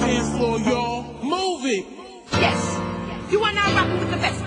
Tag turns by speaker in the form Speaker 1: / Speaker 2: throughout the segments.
Speaker 1: dance floor, y'all. Move it.
Speaker 2: Yes, you are now rocking with the best.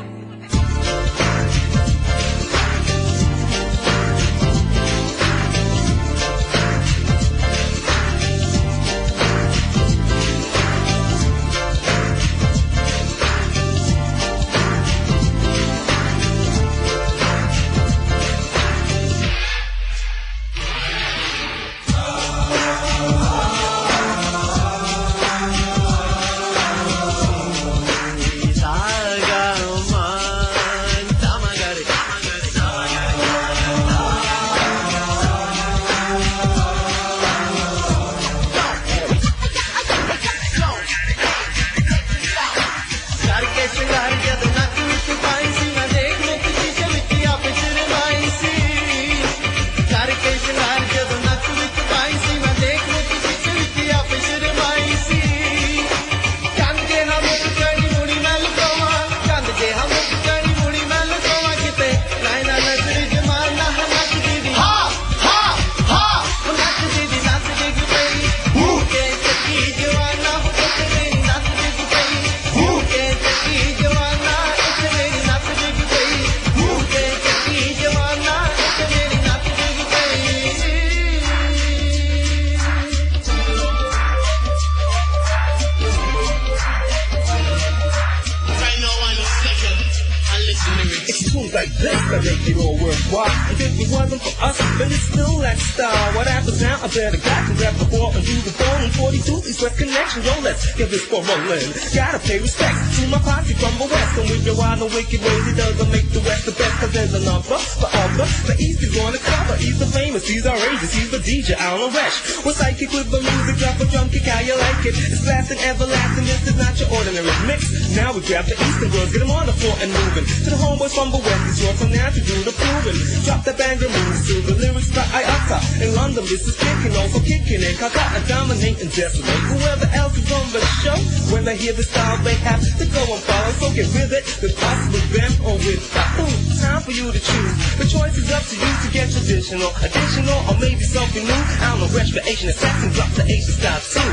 Speaker 3: Like this that make it all worthwhile. And if it wasn't for us, then it's still that style. What happens now? I better got to grab the ball and do the phone. And 42 East West Connection, yo, let's give this for rolling. Gotta pay respect to my posse from the West. And with your wild and wicked ways, it doesn't make the West the best. Cause there's another for other. The East is gonna cover. He's the famous, he's outrageous, he's the DJ, Alan Resch. We're psychic with the music, drop a drum kick, how you like it. It's blasting, everlasting, this is not your ordinary mix. Now we grab the Eastern girls, get them on the floor and moving. To the homeboys from the West. It's your turn now to do the proving. Drop the banger moves to the lyrics by Iota. In London, this is kicking, also kicking it. Calcutta dominating, decimate whoever else is on the show. When they hear the style, they have to go and follow. So get with it, with us, with them, or with us. Time for you to choose. The choice is up to you to get traditional, additional, or maybe something new. I'm a Resch for Asian assassin, drop the Asian style too.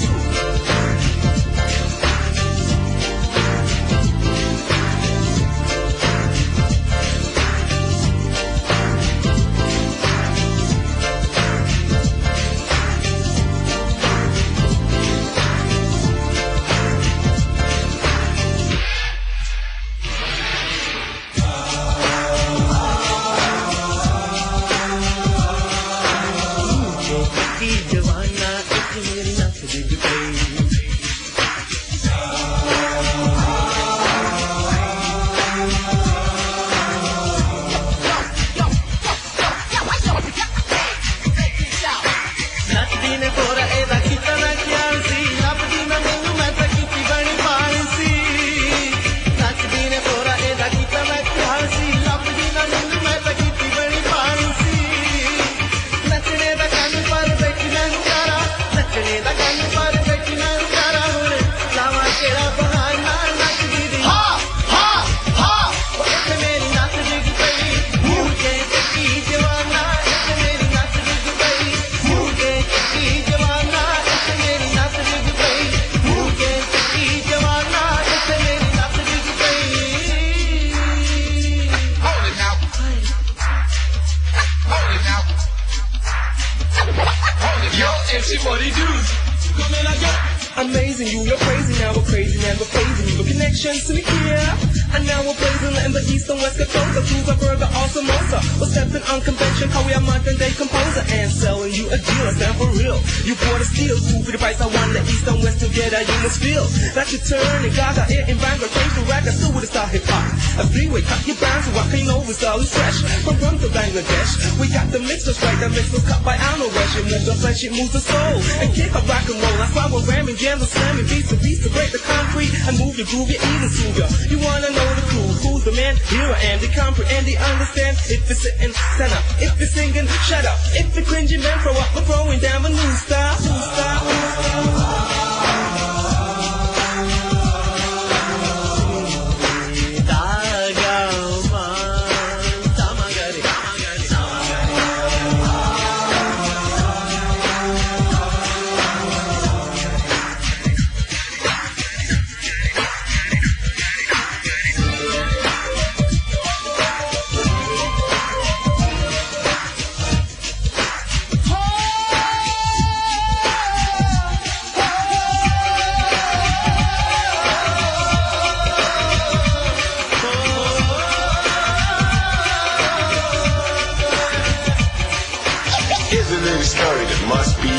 Speaker 3: Amazing, you're crazy, now we're crazy, never phasing you. The connections to me here, and now we're blazing in the east and west coast. Choose a burger or samosa. We're stepping on convention, how we are modern day composer. And selling you a deal, I stand for real. You bought a steal, two for the price I want. The east and west together, you must feel that you turn and gaga here in Bangor. Change the rack, I still with a style hip hop. A three-way cut your bands, so I can know it's style is fresh. From Rum to Bangladesh, we got the mix just right. The mix was cut by Arno Resch. It moves the flesh, it moves the soul. And kick a rock and roll, that's why we're ramming, jams and slamming beats to break the concrete and move your groove, you're even smoother. You wanna know the crew, who's the man? Here I am, they comprehend, they understand. If you're sitting, stand up. If you're singing, shut up. If you're cringing, man, throw up. We're throwing down a new style, new style, new style.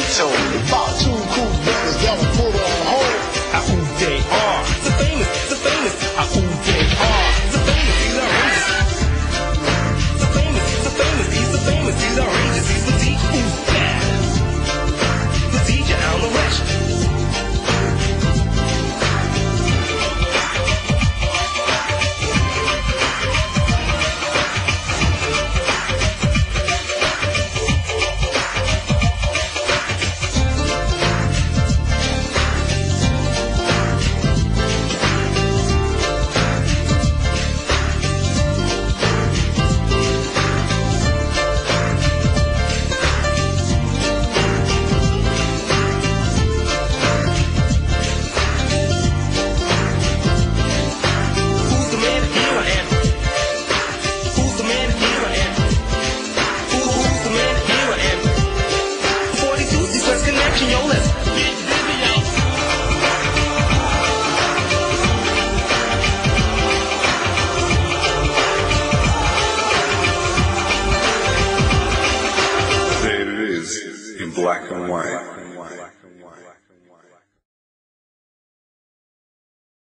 Speaker 4: tune. Fall tune